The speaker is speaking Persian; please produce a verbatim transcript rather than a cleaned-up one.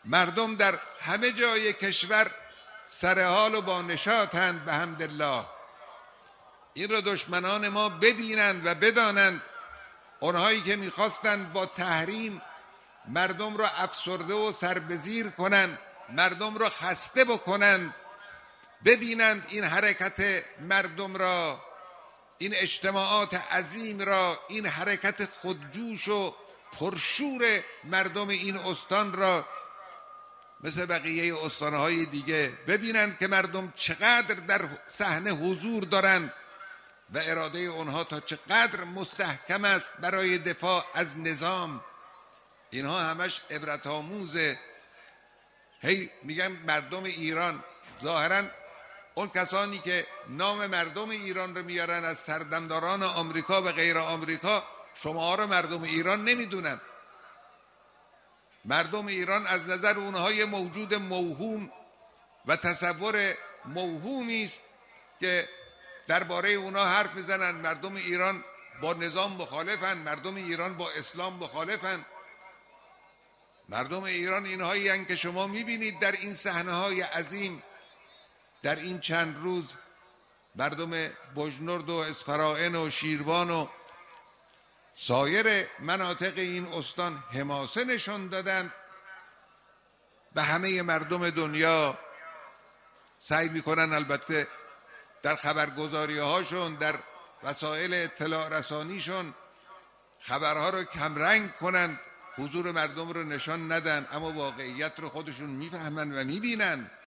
مردم در همه جای کشور سر حال و با نشاطند بحمدالله. این را دشمنان ما ببینند و بدانند. اونهایی که میخواستند با تحریم مردم را افسرده و سربزیر کنند، مردم را خسته بکنند، ببینند این حرکت مردم را، این اجتماعات عظیم را، این حرکت خودجوش و پرشور مردم این استان را مثل بقیه استانهای دیگه ببینند که مردم چقدر در صحنه حضور دارند و اراده اونها تا چقدر مستحکم است برای دفاع از نظام. اینها همش عبرت آموزه. هی میگن مردم ایران، ظاهراً اون کسانی که نام مردم ایران رو میارن از سردمداران آمریکا و غیر آمریکا، شما رو مردم ایران نمیدونن. مردم ایران از نظر اونهای موجود موهوم و تصور موهومی است که درباره اونها حرف میزنن. مردم ایران با نظام مخالفن، مردم ایران با اسلام مخالفن. مردم ایران اینهایی هستند که شما میبینید در این صحنه‌های عظیم در این چند روز مردم بجنورد و اسفرائین و شیروان و سایر مناطق این استان حماسه نشان دادند. به همه مردم دنیا سعی میکنن البته در خبرگزاری هاشون، در وسایل اطلاع رسانیشون خبرها رو کمرنگ کنند، حضور مردم رو نشان ندن، اما واقعیت رو خودشون میفهمن و میبینن.